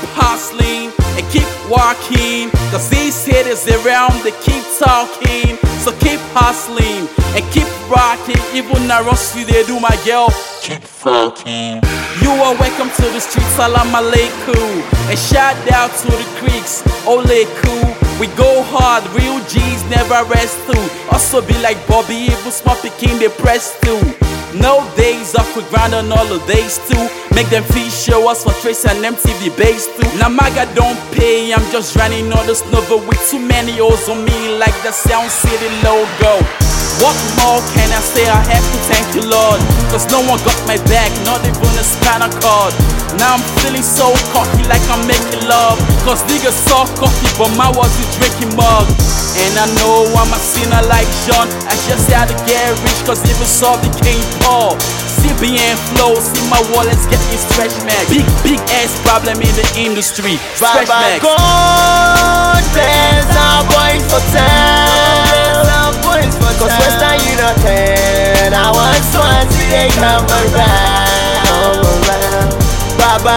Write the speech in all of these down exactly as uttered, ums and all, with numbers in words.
hustling and keep walking, cause these haters around, they keep talking. So keep hustling and keep rocking. Even I rush you, they do, my girl, keep fucking. You are welcome to the streets, salam alaikum. And shout out to the creeks, ole cool. We go hard, real G's never rest too. Also be like Bobby, even small picking, they press too. No days off, we grind on all the days too. Make them feature us for Trace and M T V base too. Now Maga don't pay, I'm just running on the snubber with too many O's on me like the Sound City logo. What more can I say? I have to thank you, Lord, cause no one got my back, not even a spanner cord. Now I'm feeling so cocky like I'm making love, cause niggas saw coffee but my was a drinking mug. And I know I'm a sinner like John, I just had to get rich cause even Saul became Paul. C B N flow, see my wallets getting stretch max. Big, big ass problem in the industry, stretch max. God bless our boys for time, cause Western United, I want one till they come around. Baba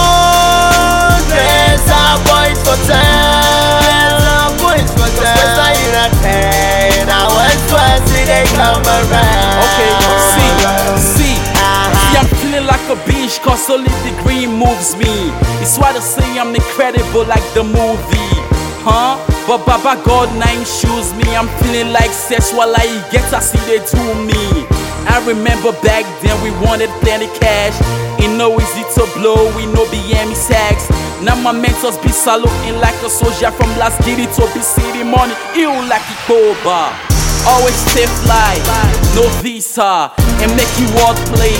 God bless our boys for time, cause Western United, I want one till they come around. Okay, see, see, see, I'm feeling like a bitch cause only the green moves me. It's why they say I'm incredible like the movie, huh? But Baba God name shoes me. I'm feeling like sex while I get I see they do me. I remember back then we wanted plenty cash. It no easy to blow, we no B M E tax. Now my mentors be saluting like a soldier from Las Giddy to be city money. Ew like a Koba. Always stay fly, no visa, and make you world play.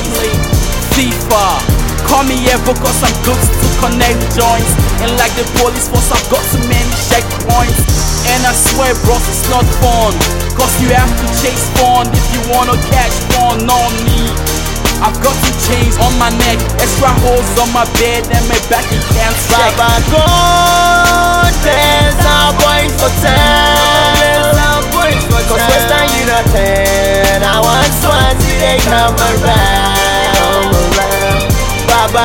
FIFA. Call me ever cause I'm good to connect joints. And like the police force, I've got too many checkpoints. And I swear bros, it's not fun, cause you have to chase fun if you wanna catch fun on me. I've got two chains on my neck, extra holes on my bed, and my back you can't check. Baba God bless our boys for time, cause Western United, I want one till they come around. Baba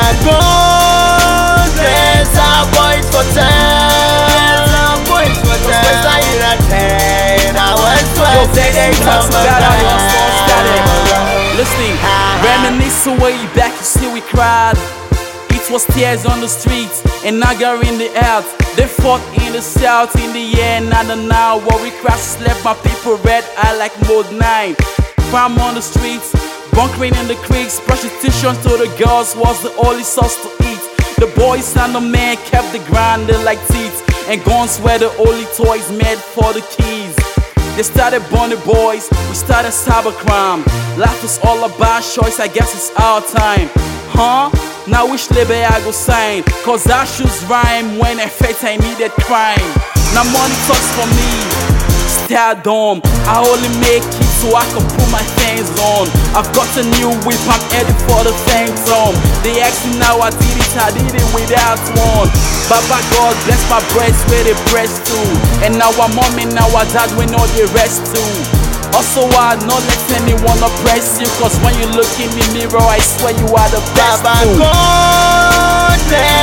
God bless our boys for time, cause Western United, I want one till they come around. Listening, reminiscing way back, you see we cried. It was tears on the streets and Naga in the out. They fought in the south, in the air, not the now. War we crashed, left my people red eye like mode nine. Crime on the streets, bunkering in the creeks. Prostitution to the girls was the only sauce to eat. The boys and the men kept the grind like teeth, and guns were the only toys made for the keys. They started burning boys, we started cybercrime. Life was all about choice, I guess it's our time. Huh? Now which label I go sign? Cause our shoes rhyme when I felt I needed crime. Now money talks for me, stardom. I only make it so I can put my fans on. I've got a new whip, I'm headed for the phantom. They ask me now I did it, I did it without one. Baba God bless my breast where they press to. And now I'm mommy, now I dad, we know the rest too. Also I not let anyone oppress you, cause when you look in the mirror I swear you are the best. Baba God bless